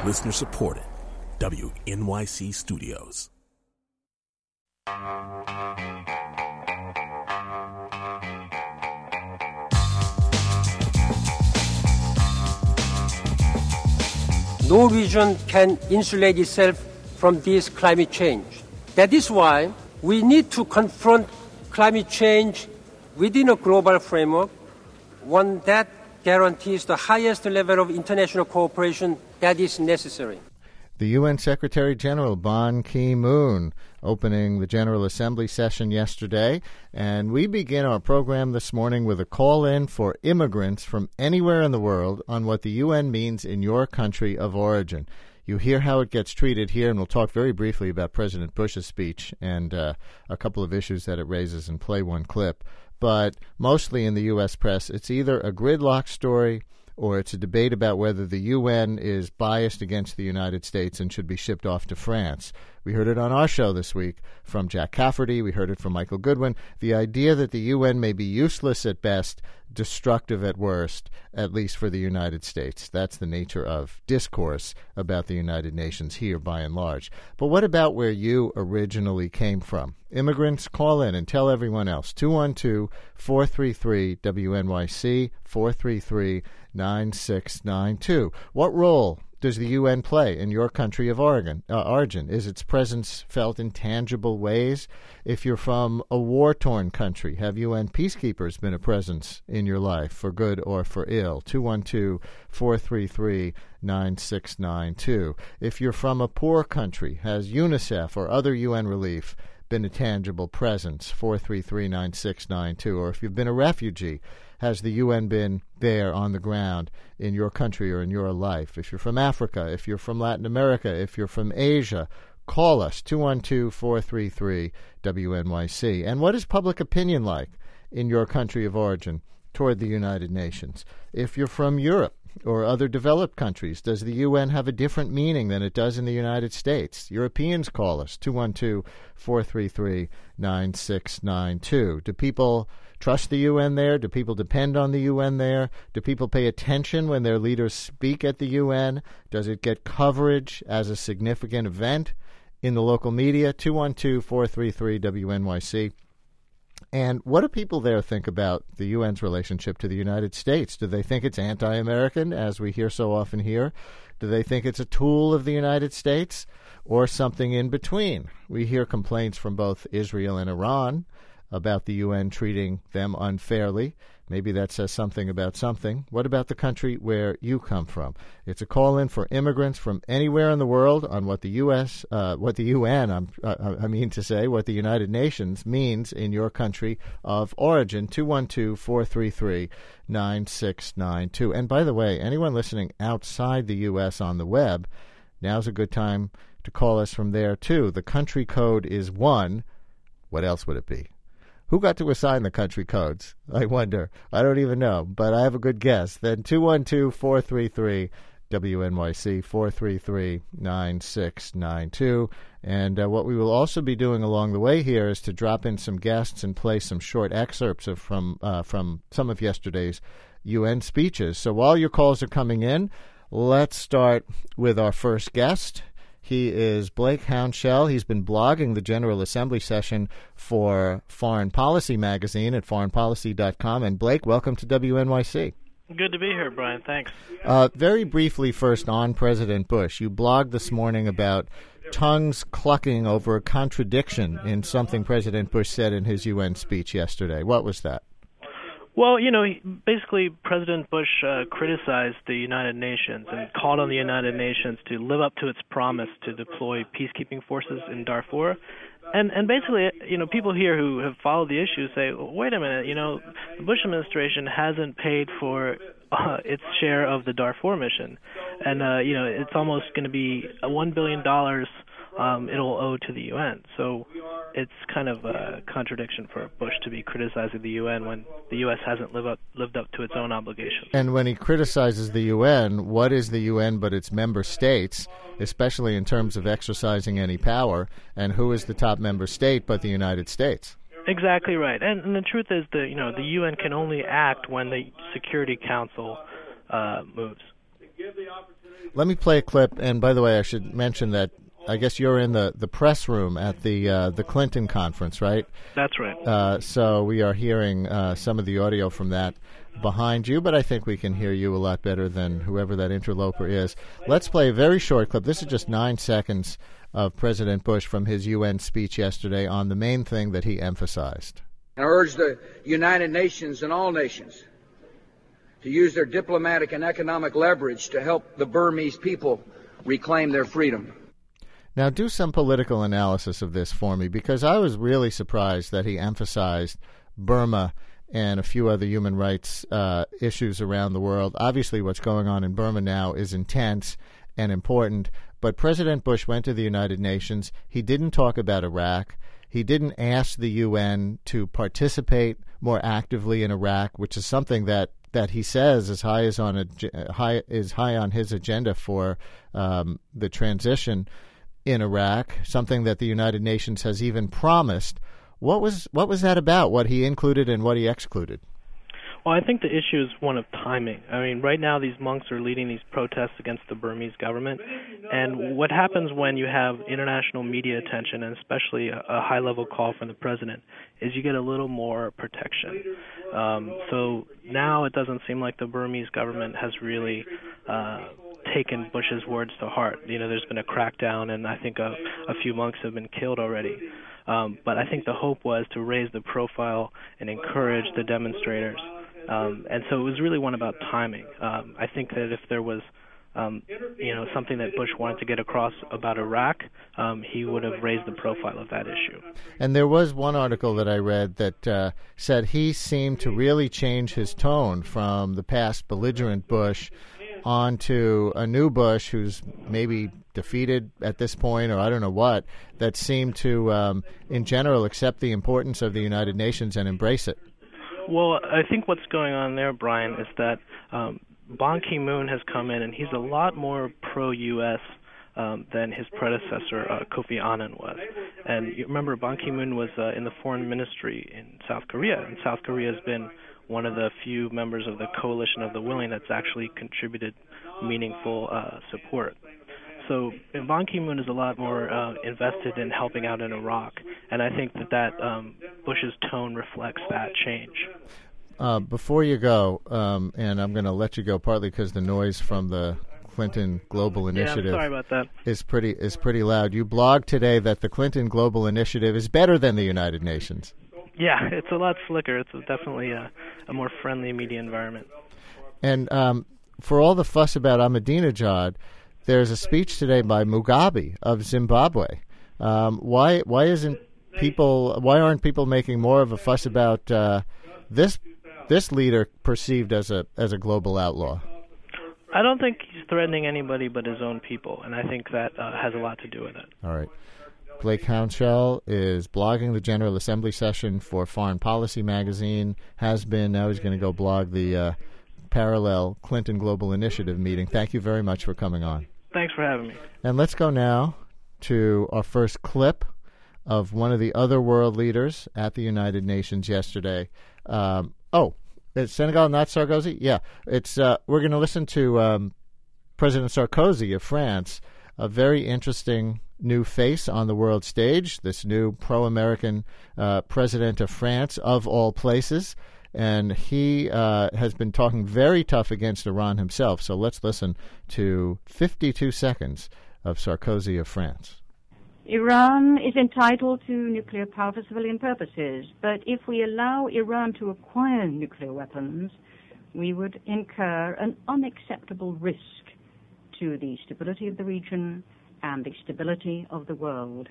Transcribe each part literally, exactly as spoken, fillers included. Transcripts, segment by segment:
Listener supported. W N Y C Studios. No region can insulate itself from this climate change. That is why we need to confront climate change within a global framework, one that guarantees the highest level of international cooperation that is necessary. The U N Secretary General Ban Ki-moon opening the General Assembly session yesterday, and we begin our program this morning with a call-in for immigrants from anywhere in the world on what the U N means in your country of origin. You hear how it gets treated here, and we'll talk very briefly about President Bush's speech and uh, a couple of issues that it raises and play one clip. But mostly in the U S press, it's either a gridlock story or it's a debate about whether the U N is biased against the United States and should be shipped off to France. We heard it on our show this week from Jack Cafferty. We heard it from Michael Goodwin. The idea that the U N may be useless at best, destructive at worst, at least for the United States. That's the nature of discourse about the United Nations here, by and large. But what about where you originally came from? Immigrants, call in and tell everyone else. two one two, four three three, W N Y C, four three three, nine six nine two. What role does the U N play in your country of Oregon, uh, origin? Is its presence felt in tangible ways? If you're from a war-torn country, have U N peacekeepers been a presence in your life, for good or for ill? two one two, four three three, nine six nine two. If you're from a poor country, has UNICEF or other U N relief been a tangible presence? four three three, nine six nine two. Or if you've been a refugee, has the U N been there on the ground in your country or in your life? If you're from Africa, if you're from Latin America, if you're from Asia, call us, two one two, four three three, W N Y C. And what is public opinion like in your country of origin toward the United Nations? If you're from Europe or other developed countries, does the U N have a different meaning than it does in the United States? Europeans, call us, two one two, four three three, nine six nine two. Do people trust the U N there? Do people depend on the U N there? Do people pay attention when their leaders speak at the U N? Does it get coverage as a significant event in the local media? two one two, four three three, W N Y C. And what do people there think about the U N's relationship to the United States? Do they think it's anti-American, as we hear so often here? Do they think it's a tool of the United States, or something in between? We hear complaints from both Israel and Iran about the U N treating them unfairly. Maybe that says something about something. What about the country where you come from? It's a call-in for immigrants from anywhere in the world on what the U S, uh, what the U N, I'm, uh, I mean to say, what the United Nations means in your country of origin. two one two, four three three, nine six nine two. And by the way, anyone listening outside the U S on the web, now's a good time to call us from there too. The country code is one. What else would it be? Who got to assign the country codes? I wonder. I don't even know, but I have a good guess. Then two one two, four three three, W N Y C, four three three, nine six nine two. And uh, what we will also be doing along the way here is to drop in some guests and play some short excerpts of from uh, from some of yesterday's U N speeches. So while your calls are coming in, let's start with our first guest. He is Blake Hounshell. He's been blogging the General Assembly session for Foreign Policy magazine at foreign policy dot com. And Blake, welcome to W N Y C. Good to be here, Brian. Thanks. Uh, very briefly first on President Bush. You blogged this morning about tongues clucking over a contradiction in something President Bush said in his U N speech yesterday. What was that? Well, you know, basically President Bush uh, criticized the United Nations and called on the United Nations to live up to its promise to deploy peacekeeping forces in Darfur. And and basically, you know, people here who have followed the issue say, wait a minute, you know, the Bush administration hasn't paid for uh, its share of the Darfur mission. And, uh, you know, it's almost going to be one billion dollars um, it'll owe to the U N. So it's kind of a contradiction for Bush to be criticizing the U N when the U S hasn't lived up, lived up to its own obligations. And when he criticizes the U N, what is the U N but its member states, especially in terms of exercising any power, and who is the top member state but the United States? Exactly right. And, and the truth is that, you know, the U N can only act when the Security Council uh, moves. Let me play a clip. And by the way, I should mention that I guess you're in the, the press room at the uh, the Clinton conference, right? That's right. Uh, so we are hearing uh, some of the audio from that behind you, but I think we can hear you a lot better than whoever that interloper is. Let's play a very short clip. This is just nine seconds of President Bush from his U N speech yesterday on the main thing that he emphasized. I urge the United Nations and all nations to use their diplomatic and economic leverage to help the Burmese people reclaim their freedom. Now, do some political analysis of this for me, because I was really surprised that he emphasized Burma and a few other human rights uh, issues around the world. Obviously, what's going on in Burma now is intense and important, but President Bush went to the United Nations. He didn't talk about Iraq. He didn't ask the U N to participate more actively in Iraq, which is something that, that he says is high is on a, high is high on his agenda for um, the transition in Iraq, something that the United Nations has even promised. What was what was that about, what he included and what he excluded? Well, I think the issue is one of timing. I mean, right now these monks are leading these protests against the Burmese government, and what happens when you have international media attention, and especially a, a high-level call from the president, is you get a little more protection. Um, so now it doesn't seem like the Burmese government has really uh, taken Bush's words to heart. You know, there's been a crackdown, and I think a, a few monks have been killed already. Um, but I think the hope was to raise the profile and encourage the demonstrators. Um, and so it was really one about timing. Um, I think that if there was, um, you know, something that Bush wanted to get across about Iraq, um, he would have raised the profile of that issue. And there was one article that I read that uh, said he seemed to really change his tone from the past belligerent Bush onto a new Bush who's maybe defeated at this point, or I don't know what, that seemed to, um, in general, accept the importance of the United Nations and embrace it. Well, I think what's going on there, Brian, is that um, Ban Ki-moon has come in, and he's a lot more pro-U S um, than his predecessor, uh, Kofi Annan, was. And you remember, Ban Ki-moon was uh, in the foreign ministry in South Korea, and South Korea has been one of the few members of the Coalition of the Willing that's actually contributed meaningful uh, support. So Ban Ki-moon is a lot more uh, invested in helping out in Iraq, and I think that, that um, Bush's tone reflects that change. Uh, before you go, um, and I'm going to let you go partly because the noise from the Clinton Global Initiative yeah, I'm sorry about that. is pretty is pretty loud. You blogged today that the Clinton Global Initiative is better than the United Nations. Yeah, it's a lot slicker. It's definitely a, a more friendly media environment. And um, for all the fuss about Ahmadinejad, there's a speech today by Mugabe of Zimbabwe. Um, why why isn't people why aren't people making more of a fuss about uh, this this leader perceived as a as a global outlaw? I don't think he's threatening anybody but his own people, and I think that uh, has a lot to do with it. All right. Blake Hounshell is blogging the General Assembly session for Foreign Policy magazine, has been, now he's going to go blog the uh, parallel Clinton Global Initiative meeting. Thank you very much for coming on. Thanks for having me. And let's go now to our first clip of one of the other world leaders at the United Nations yesterday. Um, oh, it's Senegal, not Sarkozy? Yeah, it's. Uh, we're going to listen to um, President Sarkozy of France, a very interesting new face on the world stage, this new pro-American uh, president of France, of all places. And he uh, has been talking very tough against Iran himself. So let's listen to fifty-two seconds of Sarkozy of France. Iran is entitled to nuclear power for civilian purposes, but if we allow Iran to acquire nuclear weapons, we would incur an unacceptable risk to the stability of the region and the stability of the world.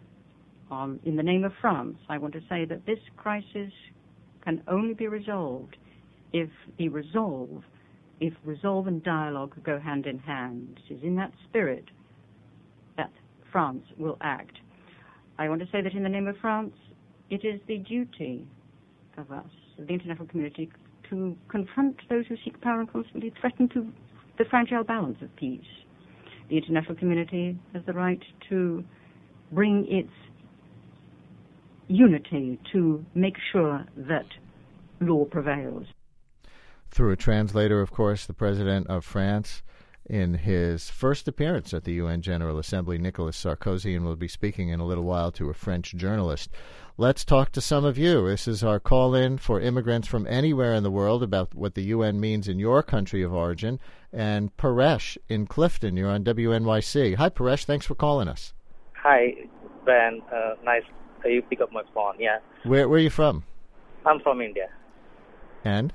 Um, in the name of France, I want to say that this crisis can only be resolved if the resolve, if resolve and dialogue go hand in hand. It is in that spirit that France will act. I want to say that in the name of France, it is the duty of us, of the international community, to confront those who seek power and constantly threaten to the fragile balance of peace. The international community has the right to bring its unity to make sure that law prevails. Through a translator, of course, the president of France in his first appearance at the U N General Assembly, Nicolas Sarkozy, will be speaking in a little while to a French journalist. Let's talk to some of you. This is our call-in for immigrants from anywhere in the world about what the U N means in your country of origin. And Paresh in Clifton, you're on W N Y C. Hi, Paresh. Thanks for calling us. Hi, Ben. Uh, nice you pick up my phone. Yeah. Where, where are you from? I'm from India. And?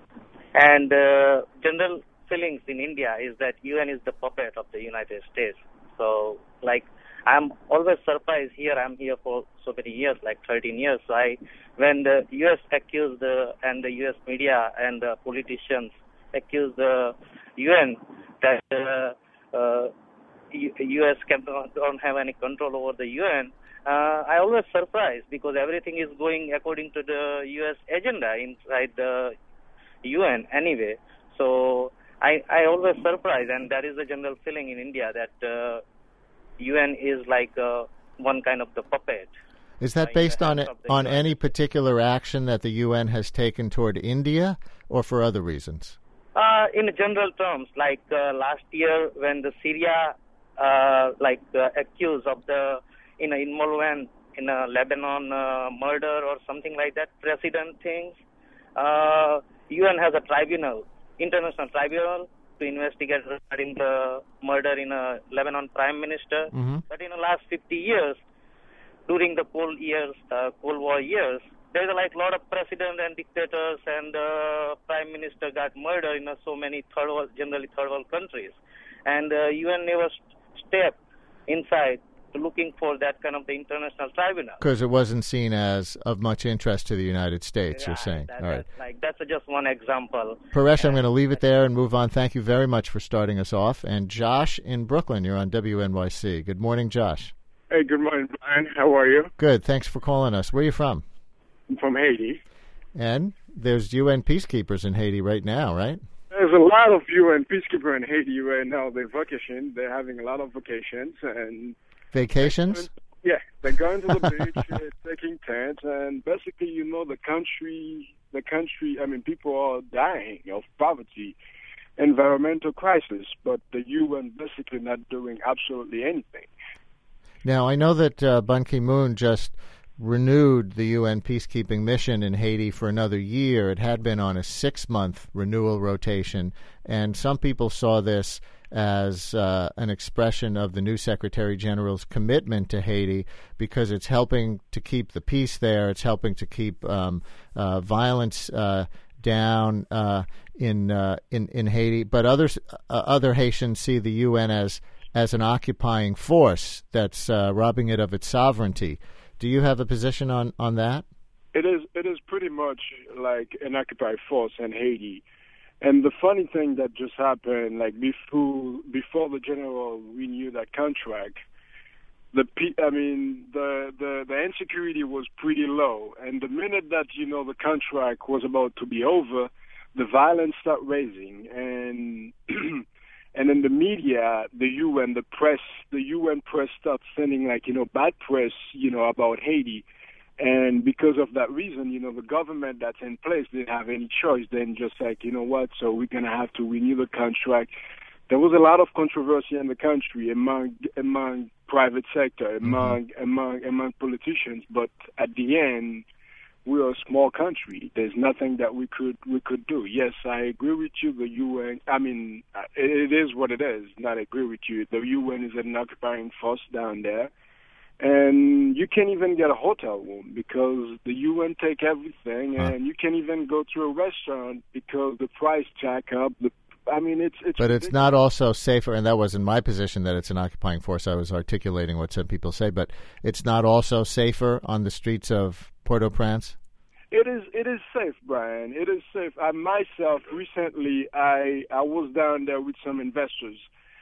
And uh, general feelings in India is that U N is the puppet of the United States. So, like, I'm always surprised here. I'm here for so many years, like thirteen years. So I, when the U S accused the, and the U S media and the politicians accuse the U N that uh, uh, U S can, don't have any control over the U N, uh, I always surprised because everything is going according to the U S agenda inside the U N anyway. So I, I always surprised, and that is the general feeling in India that uh, U N is like uh, one kind of the puppet. Is that based on on any particular action that the U N has taken toward India, or for other reasons? Uh, in general terms, like uh, last year when the Syria, uh, like uh, accused of the in a involvement in a Lebanon uh, murder or something like that, precedent things, uh, U N has a tribunal, international tribunal, to investigate regarding the murder in a Lebanon prime minister. Mm-hmm. But in the last fifty years, during the Cold years, uh, Cold War years, there's like a lot of presidents and dictators and uh, prime minister got murdered in uh, so many third world, generally third world countries, and uh, U N never stepped inside looking for that kind of the international tribunal. Because it wasn't seen as of much interest to the United States, yeah, you're saying. That, All right. That's, like, that's just one example. Paresh, I'm going to leave it there and move on. Thank you very much for starting us off. And Josh in Brooklyn, you're on W N Y C. Good morning, Josh. Hey, good morning, Brian. How are you? Good. Thanks for calling us. Where are you from? I'm from Haiti. And there's U N peacekeepers in Haiti right now, right? There's a lot of U N peacekeepers in Haiti right now. They're vacation. They're having a lot of vacations and vacations. Yeah, they're going to the beach, uh, taking tents, and basically, you know, the country, the country. I mean, people are dying of poverty, environmental crisis, but the U N basically not doing absolutely anything. Now, I know that uh, Ban Ki-moon just renewed the U N peacekeeping mission in Haiti for another year. It had been on a six-month renewal rotation, and some people saw this as uh, an expression of the new Secretary General's commitment to Haiti because it's helping to keep the peace there. It's helping to keep um, uh, violence uh, down uh, in uh, in in Haiti. But others, uh, other Haitians see the U N as as an occupying force that's uh, robbing it of its sovereignty. Do you have a position on, on that? It is it is pretty much like an occupied force in Haiti. And the funny thing that just happened, like before before the general renewed that contract, the I mean the, the the insecurity was pretty low. And the minute that you know the contract was about to be over, the violence started raising. And and in the media, the U N, the press, the U N press started sending like you know bad press, you know about Haiti. And because of that reason, you know, the government that's in place didn't have any choice than just like, you know what, so we're going to have to renew the contract. There was a lot of controversy in the country among among private sector, among mm-hmm. among among politicians, but at the end, we're a small country. There's nothing that we could we could do. Yes, I agree with you. The U N, I mean, it, it is what it is. Not agree with you. The U N is an occupying force down there. And you can't even get a hotel room because the U N take everything, huh. and you can't even go to a restaurant because the price jack up. The, I mean, it's it's. But ridiculous. It's not also safer, and that wasn't my position that it's an occupying force. I was articulating what some people say, but it's not also safer on the streets of Port-au-Prince. It is. It is safe, Brian. It is safe. I myself recently, I I was down there with some investors.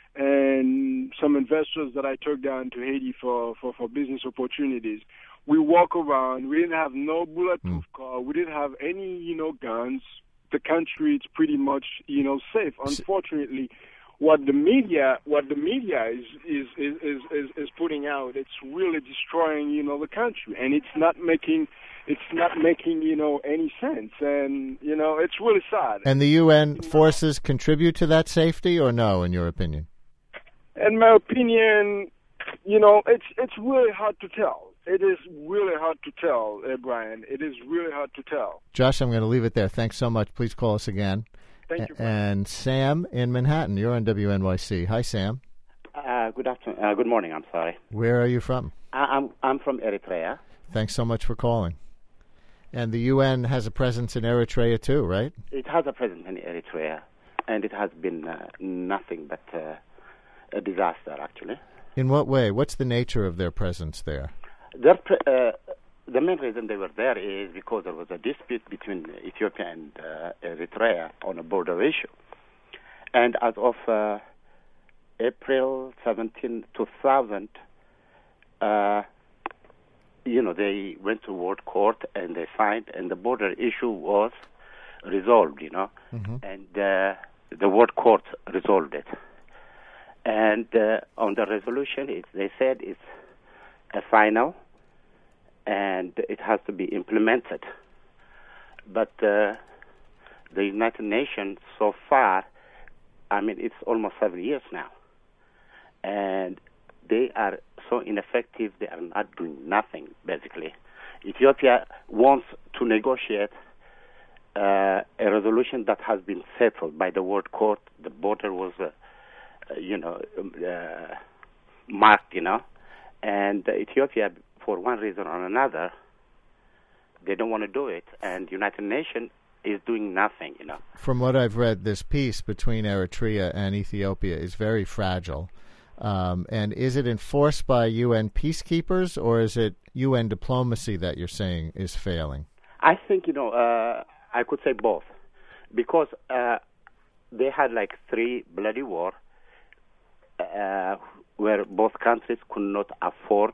And some investors that I took down to Haiti for, for, for business opportunities. We walk around. We didn't have no bulletproof mm. car. We didn't have any, you know, guns. The country is pretty much, you know, safe. Unfortunately, what the media what the media is is, is, is, is is putting out, it's really destroying, you know, the country, and it's not making it's not making, you know, any sense, and you know, it's really sad. And the U N forces contribute to that safety, or no, in your opinion? In my opinion, you know, it's it's really hard to tell. It is really hard to tell, uh, Brian. It is really hard to tell. Josh, I'm going to leave it there. Thanks so much. Please call us again. Thank you. And Sam in Manhattan, you're on W N Y C. Hi, Sam. Uh, good afternoon. Uh, good morning. I'm sorry. Where are you from? I, I'm I'm from Eritrea. Thanks so much for calling. And the U N has a presence in Eritrea too, right? It has a presence in Eritrea, and it has been uh, nothing but uh, a disaster, actually. In what way? What's the nature of their presence there? Their pre- uh, the main reason they were there is because there was a dispute between Ethiopia and uh, Eritrea on a border issue. And as of uh, April seventeenth, two thousand, uh, you know, they went to World Court and they signed, and the border issue was resolved, you know. Mm-hmm. And uh, the World Court resolved it. And uh, on the resolution, it, they said it's a final, and it has to be implemented. But uh, the United Nations, so far, I mean, it's almost seven years now, and they are so ineffective, they are not doing nothing, basically. Ethiopia wants to negotiate uh, a resolution that has been settled by the World Court. The border was, uh, uh, you know, uh, marked, you know, and uh, Ethiopia, for one reason or another, they don't want to do it, and United Nations is doing nothing, you know. From what I've read, this peace between Eritrea and Ethiopia is very fragile. Um, and is it enforced by U N peacekeepers, or is it U N diplomacy that you're saying is failing? I think, you know, uh, I could say both. Because uh, they had like three bloody wars uh, where both countries could not afford.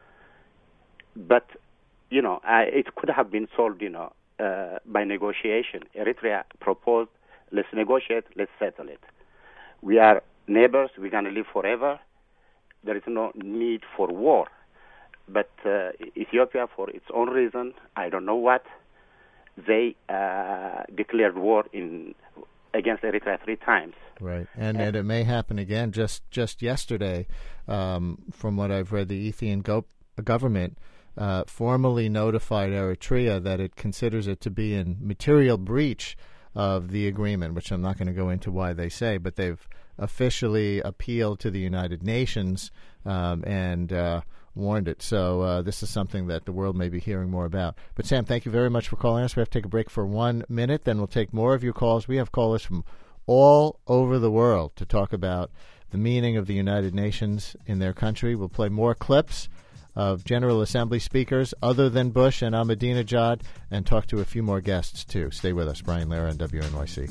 But, you know, uh, it could have been solved, you know, uh, by negotiation. Eritrea proposed, let's negotiate, let's settle it. We are neighbors, we're going to live forever. There is no need for war. But uh, Ethiopia, for its own reason, I don't know what, they uh, declared war in against Eritrea three times. Right, and, and, and it may happen again. Just just yesterday, um, from what I've read, the Ethiopian go- government uh, formally notified Eritrea that it considers it to be in material breach of the agreement, which I'm not going to go into why they say, but they've officially appealed to the United Nations um, and uh, warned it. So uh, this is something that the world may be hearing more about. But Sam, thank you very much for calling us. We have to take a break for one minute, then we'll take more of your calls. We have callers from all over the world to talk about the meaning of the United Nations in their country. We'll play more clips of General Assembly speakers other than Bush and Ahmadinejad, and talk to a few more guests, too. Stay with us. Brian Lehrer on W N Y C.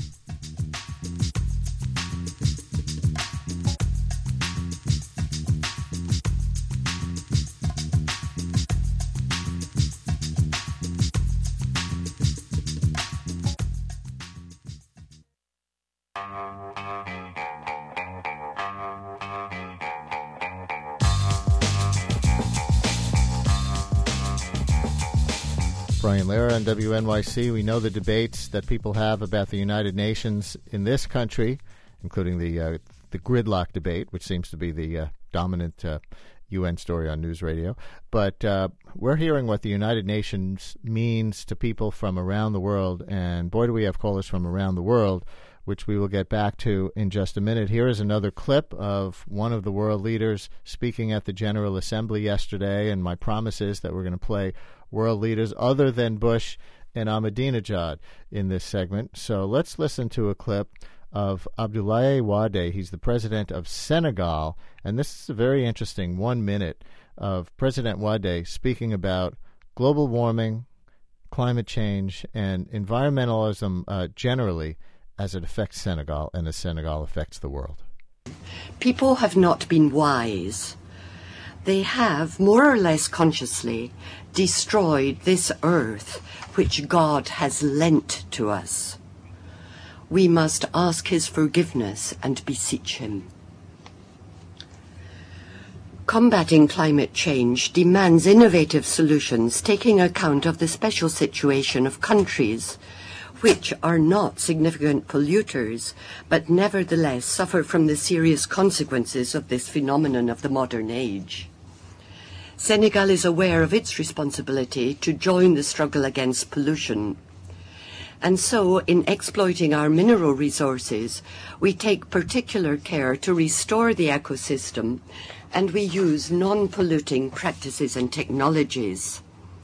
Brian Lehrer on W N Y C. We know the debates that people have about the United Nations in this country, including the uh, the gridlock debate, which seems to be the uh, dominant uh, U N story on news radio. But uh, we're hearing what the United Nations means to people from around the world, and boy, do we have callers from around the world, which we will get back to in just a minute. Here is another clip of one of the world leaders speaking at the General Assembly yesterday, and my promise is that we're going to play world leaders other than Bush and Ahmadinejad in this segment. So let's listen to a clip of Abdoulaye Wade. He's the president of Senegal, and this is a very interesting one minute of President Wade speaking about global warming, climate change, and environmentalism uh, generally as it affects Senegal and as Senegal affects the world. People have not been wise. They have, more or less consciously, destroyed this earth which God has lent to us. We must ask his forgiveness and beseech him. Combating climate change demands innovative solutions taking account of the special situation of countries which are not significant polluters, but nevertheless suffer from the serious consequences of this phenomenon of the modern age. Senegal is aware of its responsibility to join the struggle against pollution. And so, in exploiting our mineral resources, we take particular care to restore the ecosystem, and we use non-polluting practices and technologies.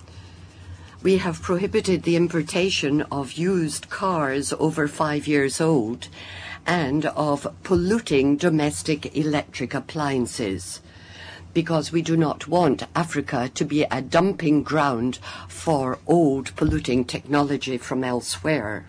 We have prohibited the importation of used cars over five years old and of polluting domestic electric appliances, because we do not want Africa to be a dumping ground for old polluting technology from elsewhere.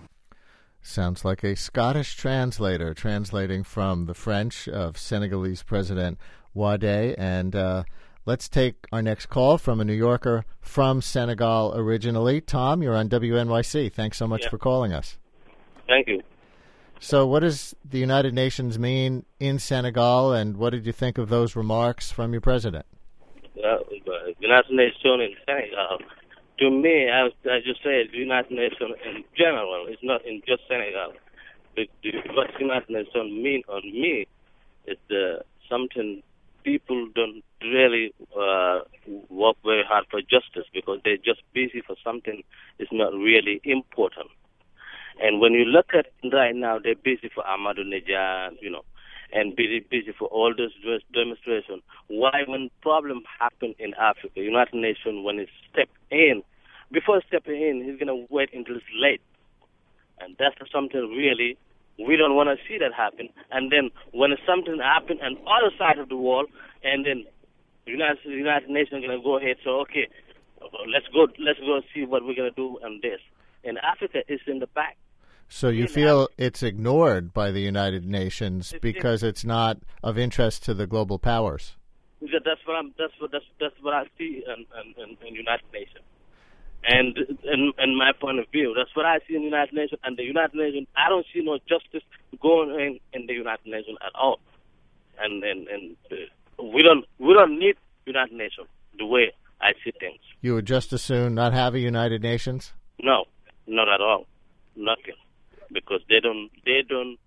Sounds like a Scottish translator translating from the French of Senegalese President Wade. And uh, let's take our next call from a New Yorker from Senegal originally. Tom, you're on W N Y C. Thanks so much yeah. for calling us. Thank you. So what does the United Nations mean in Senegal, and what did you think of those remarks from your president? Uh, the United Nations in Senegal, to me, as I just said, the United Nations in general, it's not in just Senegal. The, the, what the United Nations mean on me is uh, something people don't really uh, work very hard for justice, because they're just busy for something that's not really important. And when you look at right now, they're busy for Ahmadou Nejad, you know, and busy, busy for all those demonstrations. Why, when problem happen in Africa, United Nations, when it step in, before stepping in, he's going to wait until it's late. And that's something really, we don't want to see that happen. And then when something happen on the other side of the wall, and then the United, United Nations are going to go ahead, so, okay, let's go, let's go see what we're going to do on this. And Africa is in the back. So you feel it's ignored by the United Nations because it's not of interest to the global powers? That's what I'm. That's what that's that's what I see in, in, in United Nations, and in, in my point of view, that's what I see in the United Nations. And the United Nations, I don't see no justice going in in the United Nations at all. And and and uh, we don't we don't need United Nations the way I see things. You would just as soon not have a United Nations? No, not at all, nothing. Because they don't, they don't.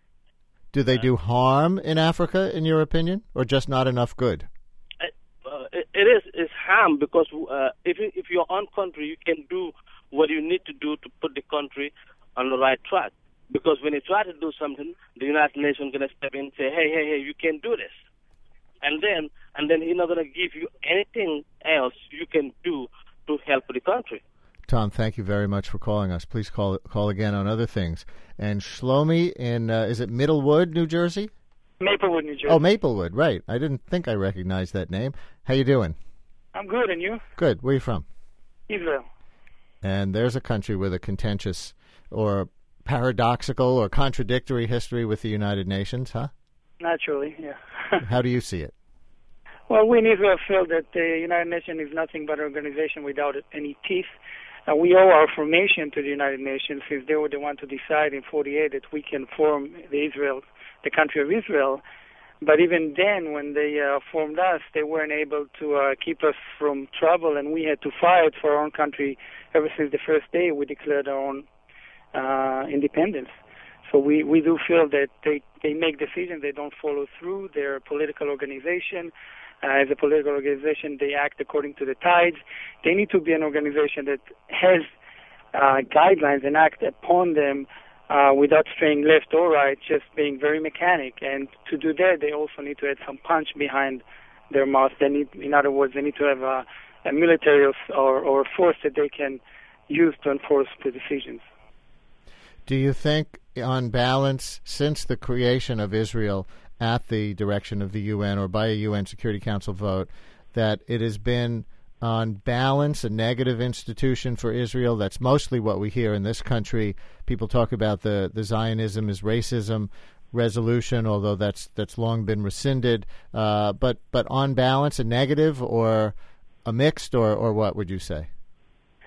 Do they uh, do harm in Africa, in your opinion, or just not enough good? Uh, it, it is it's harm because uh, if if your own country, you can do what you need to do to put the country on the right track. Because when you try to do something, the United Nations gonna step in and say, hey, hey, hey, you can't do this, and then and then he's not gonna give you anything else you can do to help the country. Tom, thank you very much for calling us. Please call call again on other things. And Shlomi in, uh, is it Middlewood, New Jersey? Maplewood, New Jersey. Oh, Maplewood, right. I didn't think I recognized that name. How you doing? I'm good, and you? Good. Where are you from? Israel. And there's a country with a contentious or paradoxical or contradictory history with the United Nations, huh? Naturally, yeah. How do you see it? Well, we in Israel feel that the United Nations is nothing but an organization without any teeth. Uh, we owe our formation to the United Nations, since they were the one to decide in forty-eight that we can form the Israel, the country of Israel. But even then, when they uh, formed us, they weren't able to uh, keep us from trouble, and we had to fight for our own country ever since the first day we declared our own uh, independence. So we, we do feel that they, they make decisions, they don't follow through. They're a political organization. Uh, as a political organization, they act according to the tides. They need to be an organization that has uh, guidelines and act upon them uh, without straying left or right, just being very mechanic. And to do that, they also need to add some punch behind their mouth. They need, in other words, they need to have a, a military or, or a force that they can use to enforce the decisions. Do you think, on balance, since the creation of Israel at the direction of the U N or by a U N Security Council vote, that it has been, on balance, a negative institution for Israel? That's mostly what we hear in this country. People talk about the, the Zionism is racism resolution, although that's that's long been rescinded. Uh, but but on balance, a negative or a mixed, or, or what would you say?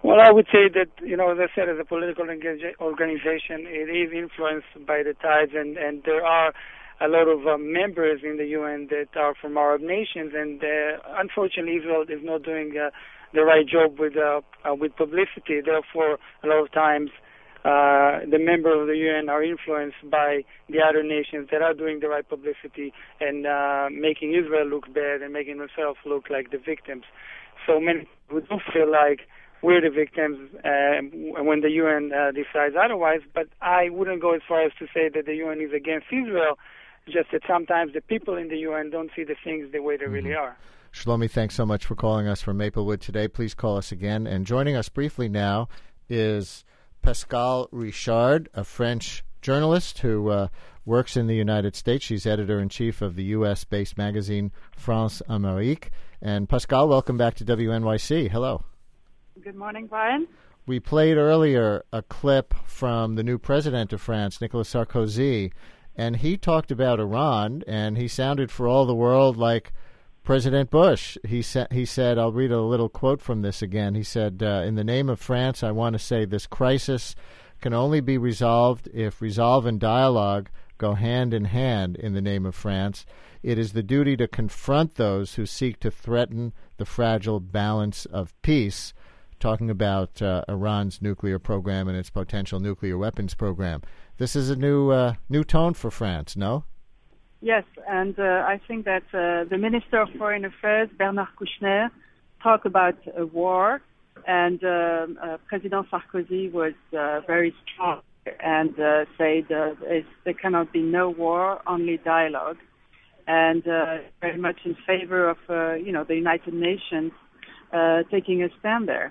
Well, I would say that, you know, as I said, as a political organization, it is influenced by the tides, and, and there are a lot of uh, members in the U N that are from Arab nations, and uh, unfortunately Israel is not doing uh, the right job with uh, uh, with publicity. Therefore, a lot of times uh, the members of the U N are influenced by the other nations that are doing the right publicity and uh, making Israel look bad and making themselves look like the victims. So many people do feel like we're the victims uh, when the U N uh, decides otherwise, but I wouldn't go as far as to say that the U N is against Israel, just that sometimes the people in the U N don't see the things the way they mm-hmm. really are. Shlomi, thanks so much for calling us from Maplewood today. Please call us again. And joining us briefly now is Pascale Richard, a French journalist who uh, works in the United States. She's editor-in-chief of the U S-based magazine France Amérique. And Pascale, welcome back to W N Y C. Hello. Good morning, Brian. We played earlier a clip from the new president of France, Nicolas Sarkozy, and he talked about Iran, and he sounded for all the world like President Bush. He, sa- he said, I'll read a little quote from this again. He said, uh, in the name of France, I want to say this crisis can only be resolved if resolve and dialogue go hand in hand in the name of France. It is the duty to confront those who seek to threaten the fragile balance of peace, talking about uh, Iran's nuclear program and its potential nuclear weapons program. This is a new uh, new tone for France, no? Yes, and uh, I think that uh, the Minister of Foreign Affairs, Bernard Kouchner, talked about a war, and uh, uh, President Sarkozy was uh, very strong and uh, said uh, there cannot be no war, only dialogue, and uh, very much in favor of uh, you know the United Nations uh, taking a stand there.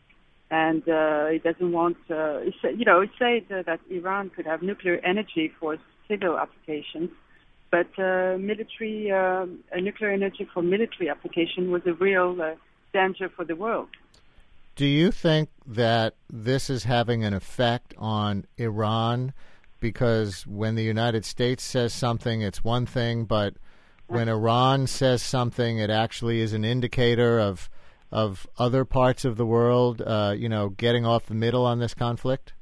And uh, he doesn't want, uh, he said, you know, he said uh, that Iran could have nuclear energy for civil applications, but uh, military, uh, nuclear energy for military application was a real uh, danger for the world. Do you think that this is having an effect on Iran? Because when the United States says something, it's one thing, but when Iran says something, it actually is an indicator of of other parts of the world, uh, you know, getting off the middle on this conflict?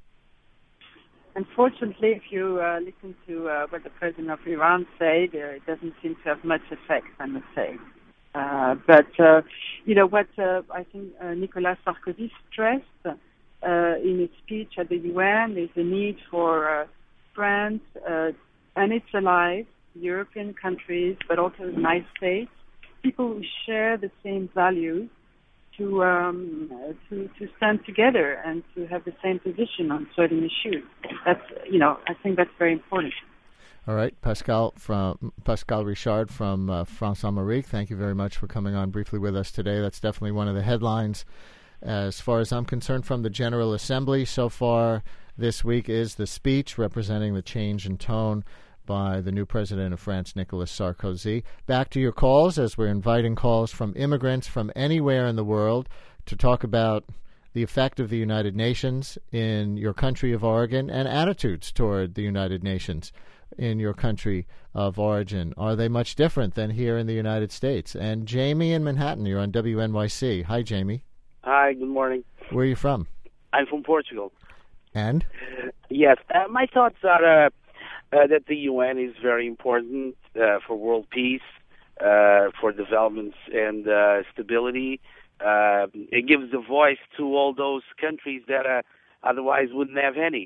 Unfortunately, if you uh, listen to uh, what the president of Iran said, uh, it doesn't seem to have much effect, I must say. Uh, but, uh, you know, what uh, I think uh, Nicolas Sarkozy stressed uh, in his speech at the U N is the need for uh, France uh, and its allies, European countries, but also the United States, people who share the same values, to um, to to stand together and to have the same position on certain issues. That's you know I think that's very important. All right, Pascale from Pascale Richard from uh, France Amérique. Thank you very much for coming on briefly with us today. That's definitely one of the headlines, as far as I'm concerned, from the General Assembly so far this week is the speech representing the change in tone by the new president of France, Nicolas Sarkozy. Back to your calls, as we're inviting calls from immigrants from anywhere in the world to talk about the effect of the United Nations in your country of origin and attitudes toward the United Nations in your country of origin. Are they much different than here in the United States? And Jamie in Manhattan, you're on W N Y C. Hi, Jamie. Hi, good morning. Where are you from? I'm from Portugal. And? Yes, uh, my thoughts are... Uh, Uh, that the U N is very important uh, for world peace, uh, for development and uh, stability. Uh, it gives a voice to all those countries that uh, otherwise wouldn't have any.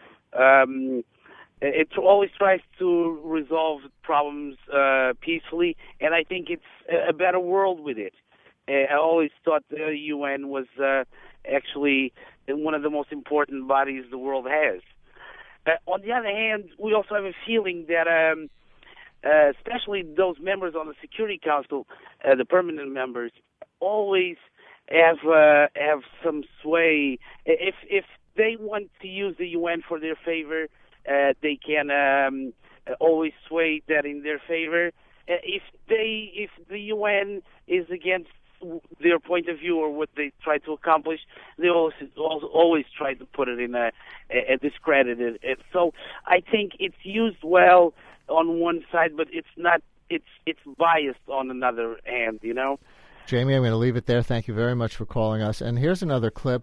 Um, it always tries to resolve problems uh, peacefully, and I think it's a better world with it. I always thought the U N was uh, actually one of the most important bodies the world has. Uh, on the other hand, we also have a feeling that, um, uh, especially those members on the Security Council, uh, the permanent members, always have uh, have some sway. If if they want to use the U N for their favor, uh, they can um, always sway that in their favor. Uh, if they if the U N is against their point of view or what they try to accomplish, they always always try to put it in a, a discredited. So I think it's used well on one side, but it's not. It's it's biased on another hand. You know. Jamie, I'm going to leave it there. Thank you very much for calling us. And here's another clip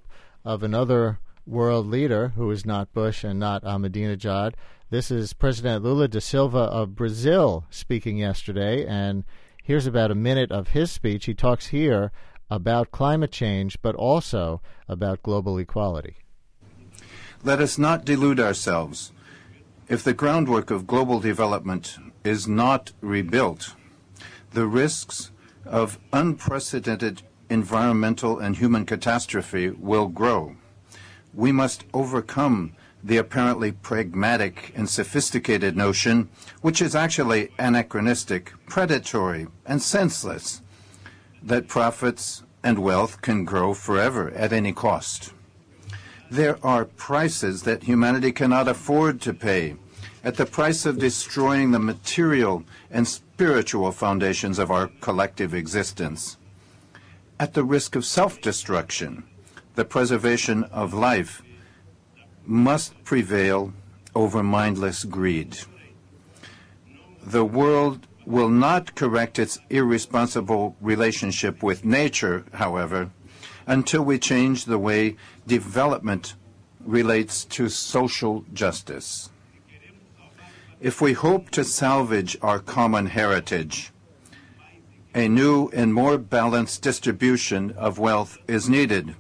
of another world leader who is not Bush and not Ahmadinejad. This is President Lula da Silva of Brazil speaking yesterday, and here's about a minute of his speech. He talks here about climate change, but also about global equality. Let us not delude ourselves. If the groundwork of global development is not rebuilt, the risks of unprecedented environmental and human catastrophe will grow. We must overcome the apparently pragmatic and sophisticated notion, which is actually anachronistic, predatory, and senseless, that profits and wealth can grow forever at any cost. There are prices that humanity cannot afford to pay, at the price of destroying the material and spiritual foundations of our collective existence. At the risk of self-destruction, the preservation of life must prevail over mindless greed. The world will not correct its irresponsible relationship with nature, however, until we change the way development relates to social justice. If we hope to salvage our common heritage, a new and more balanced distribution of wealth is needed,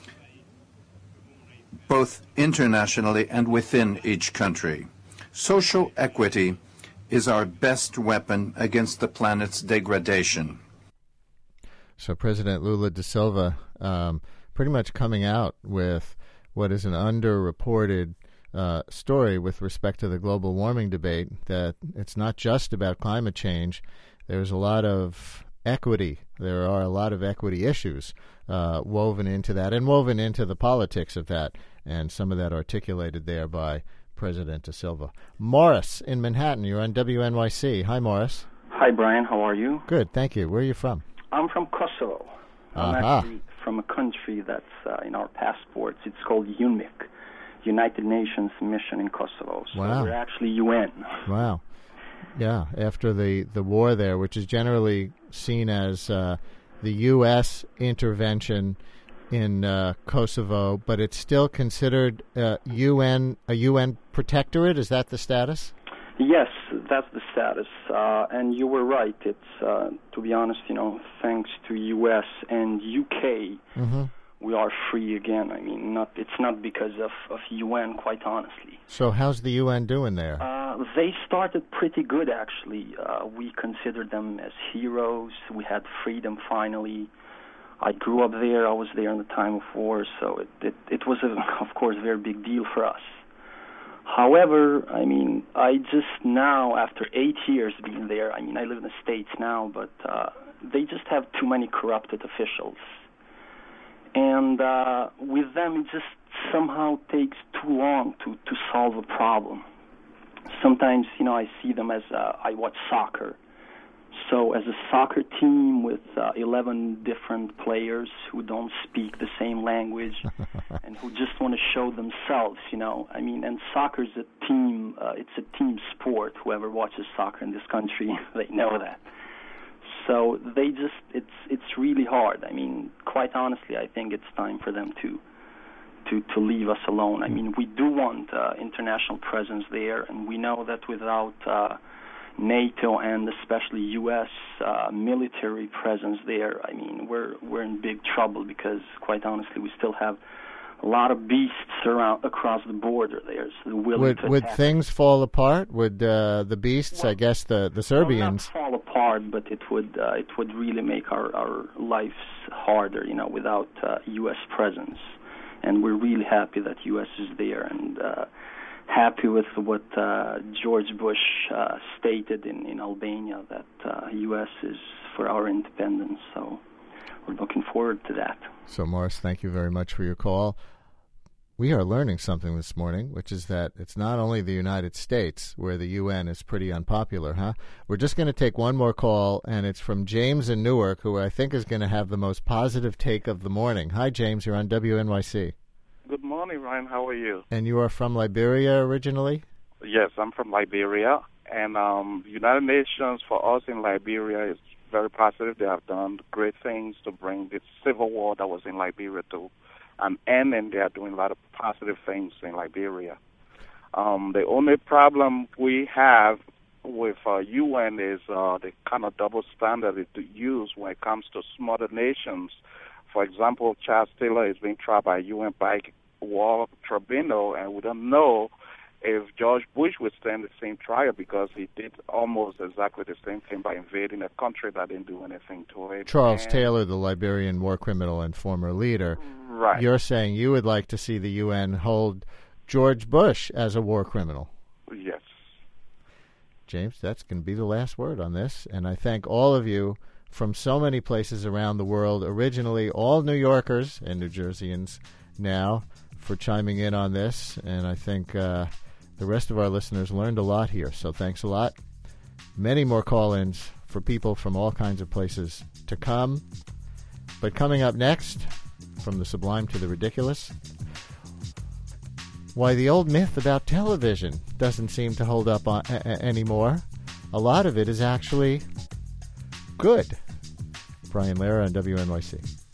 both internationally and within each country. Social equity is our best weapon against the planet's degradation. So President Lula da Silva um, pretty much coming out with what is an underreported uh, story with respect to the global warming debate, that it's not just about climate change. There's a lot of equity. There are a lot of equity issues uh, woven into that and woven into the politics of that, and some of that articulated there by President da Silva. Morris in Manhattan, you're on W N Y C. Hi, Morris. Hi, Brian. How are you? Good, thank you. Where are you from? I'm from Kosovo. I'm uh-huh. actually from a country that's uh, in our passports. It's called U N M I C, United Nations Mission in Kosovo. So wow. we're actually U N. Wow. Yeah, after the, the war there, which is generally seen as uh, the U S intervention in uh, Kosovo, but it's still considered uh, U N a U N protectorate. Is that the status? Yes, that's the status. Uh, and you were right. It's, uh, to be honest, you know, thanks to U S and U K, mm-hmm. we are free again. I mean, not it's not because of, of U N, quite honestly. So how's the U N doing there? Uh, they started pretty good, actually. Uh, we considered them as heroes. We had freedom finally. I grew up there. I was there in the time of war, so it, it, it was, a, of course, a very big deal for us. However, I mean, I just now, after eight years being there, I mean, I live in the States now, but uh, they just have too many corrupted officials. And uh, with them, it just somehow takes too long to, to solve a problem. Sometimes, you know, I see them as, uh, I watch soccer. So as a soccer team with uh, eleven different players who don't speak the same language and who just want to show themselves, you know. I mean, and soccer's a team, uh, it's a team sport. Whoever watches soccer in this country, they know that. So they just, it's it's really hard. I mean, quite honestly, I think it's time for them to to, to leave us alone. I mean, we do want uh, international presence there, and we know that without uh, NATO and especially U S uh, military presence there, I mean, we're we're in big trouble because, quite honestly, we still have a lot of beasts around across the border. There's the willing would to would attack. things fall apart? Would uh, the beasts? Well, I guess the the Serbians well, not fall apart, but it would uh, it would really make our our lives harder, you know, without uh, U S presence. And we're really happy that U S is there, and uh, happy with what uh, George Bush uh, stated in, in Albania, that uh, U S is for our independence. So we're looking forward to that. So, Morris, thank you very much for your call. We are learning something this morning, which is that it's not only the United States where the U N is pretty unpopular, huh? We're just going to take one more call, and it's from James in Newark, who I think is going to have the most positive take of the morning. Hi, James. You're on W N Y C. Good morning, Ryan. How are you? And you are from Liberia originally? Yes, I'm from Liberia. And um, United Nations, for us in Liberia, is very positive. They have done great things to bring this civil war that was in Liberia to an end, and they are doing a lot of positive things in Liberia. Um, the only problem we have with uh, U N is uh, the kind of double standard it use when it comes to smaller nations. For example, Charles Taylor is being tried by U N Bank War Tribunal, and we don't know if George Bush would stand the same trial because he did almost exactly the same thing by invading a country that didn't do anything to it. Charles and Taylor, the Liberian war criminal and former leader. Right. You're saying you would like to see the U N hold George Bush as a war criminal. Yes. James, that's going to be the last word on this, and I thank all of you from so many places around the world, originally all New Yorkers and New Jerseyans now, for chiming in on this, and I think uh, the rest of our listeners learned a lot here, so thanks a lot. Many more call-ins for people from all kinds of places to come, but coming up next, from the sublime to the ridiculous, why the old myth about television doesn't seem to hold up on, a- a- anymore. A lot of it is actually good. Brian Lara on W N Y C.